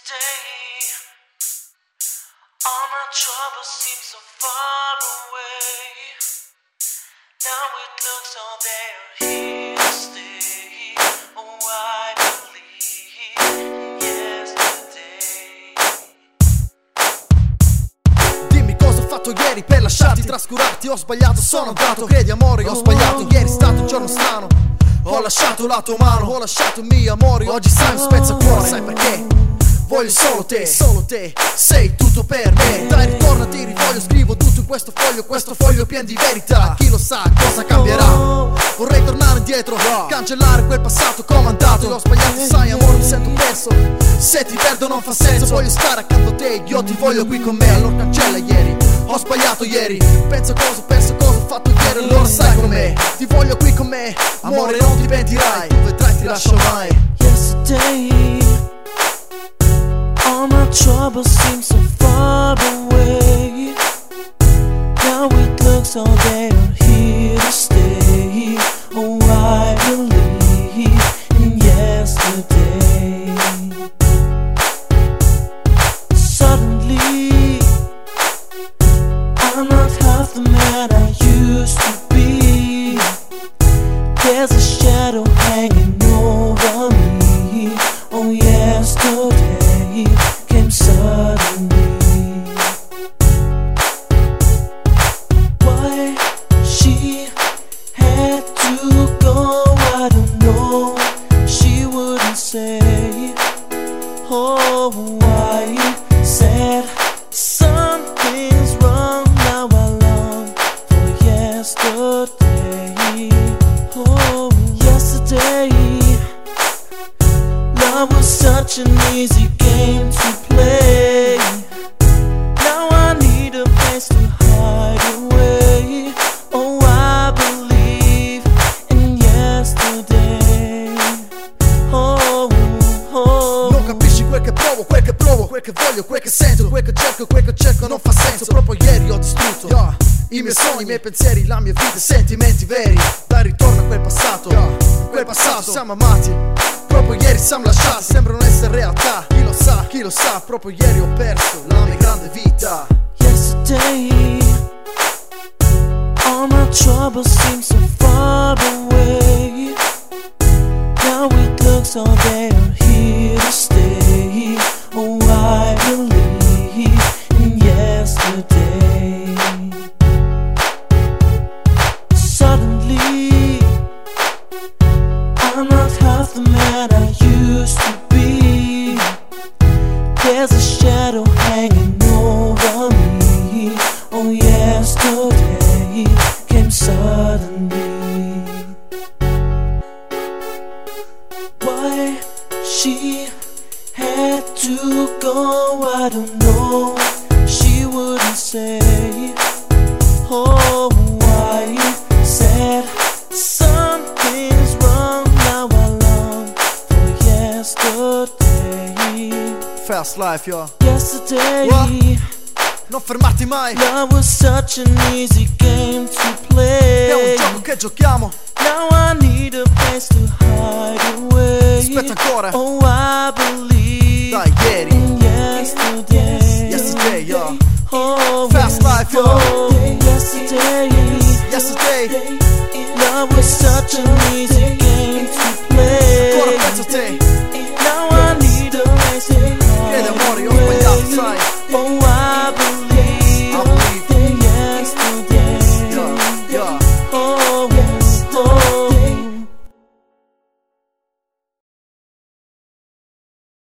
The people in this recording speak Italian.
Yesterday, all my troubles seem so far away. Now it looks all they're here to stay. Oh, I believe yesterday. Dimmi cosa ho fatto ieri per lasciarti trascurarti. Ho sbagliato, sono andato, credi amore, ho sbagliato. Ieri è stato un giorno strano, ho lasciato la tua mano, ho lasciato i miei amori. Oggi sai mi spezza il cuore, sai perché? Voglio solo te, sei tutto per me. Dai ritorna, ti rivoglio, scrivo tutto in questo foglio pieno di verità. Chi lo sa cosa cambierà? Vorrei tornare indietro, cancellare quel passato come andato. L'ho sbagliato, sai amore, mi sento perso. Se ti perdo non fa senso, voglio stare accanto a te, io ti voglio qui con me. Allora cancella ieri, ho sbagliato ieri. Penso cosa ho perso, cosa ho fatto ieri. Allora sai con me, ti voglio qui con me. Amore non ti pentirai, tu vedrai ti lascio mai. Yesterday, all my troubles seem so far away. Now it looks all they are here to stay. Oh, I believe in yesterday. Suddenly, I'm not half the man I used to be. There's a shadow hanging over me. Oh, yesterday came suddenly. Why she had to go, I don't know. She wouldn't say. Oh, why said something's wrong. Now I long for yesterday. Oh, yesterday, love was such an easy game to play. Now I need a place to hide away. Oh, I believe in yesterday. Oh, oh. Non capisci quel che provo, quel che provo, quel che voglio, quel che sento, quel che cerco non fa senso. Proprio ieri ho distrutto i miei sogni, i miei pensieri, la mia vita, sentimenti veri. Dai ritorno a quel passato, in quel passato siamo amati. Proprio ieri siamo lasciati, sembrano essere realtà. Chi lo sa, proprio ieri ho perso la mia grande vita. Yesterday, all my troubles seem so far away. Now it looks all they are here to stay. Oh, I believe in yesterday. Suddenly, I'm not half the man I used to be. There's a shadow hanging over me. Oh, yesterday came suddenly. Why she had to go, I don't know. She wouldn't say. Oh, why said something's wrong. Now I long for yesterday. Fast life, yo. Yesterday, Non fermarti mai, love was such an easy game to play. è un gioco che giochiamo. Now I need a place to hide away. Aspetta ancora. Oh, I believe Dai, ieri. in yesterday. Yesterday, yo. Oh, Fast life, yo. Yesterday, Yesterday, love was such an easy game to play. ancora penso a te. Now I need a place to hide Credi amore, io ho sbagliato, sai.